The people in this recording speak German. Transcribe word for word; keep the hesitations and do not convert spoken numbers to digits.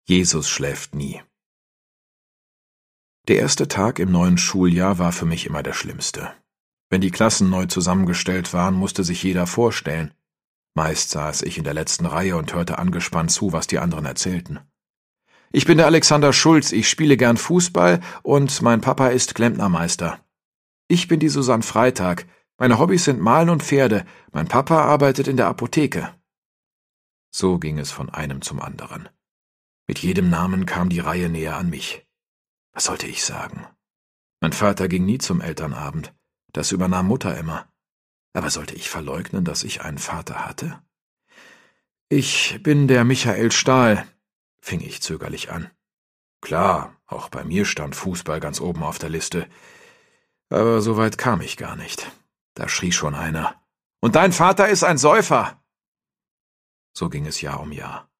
Jesus schläft nie. Der erste Tag im neuen Schuljahr war für mich immer der schlimmste. Wenn die Klassen neu zusammengestellt waren, musste sich jeder vorstellen. Meist saß ich in der letzten Reihe und hörte angespannt zu, was die anderen erzählten. Ich bin der Alexander Schulz, ich spiele gern Fußball und mein Papa ist Klempnermeister. Ich bin die Susanne Freitag, meine Hobbys sind Malen und Pferde, mein Papa arbeitet in der Apotheke. So ging es von einem zum anderen. Mit jedem Namen kam die Reihe näher an mich. Was sollte ich sagen? Mein Vater ging nie zum Elternabend, das übernahm Mutter immer. Aber sollte ich verleugnen, dass ich einen Vater hatte? Ich bin der Michael Stahl, fing ich zögerlich an. Klar, auch bei mir stand Fußball ganz oben auf der Liste. Aber so weit kam ich gar nicht. Da schrie schon einer. Und dein Vater ist ein Säufer! So ging es Jahr um Jahr.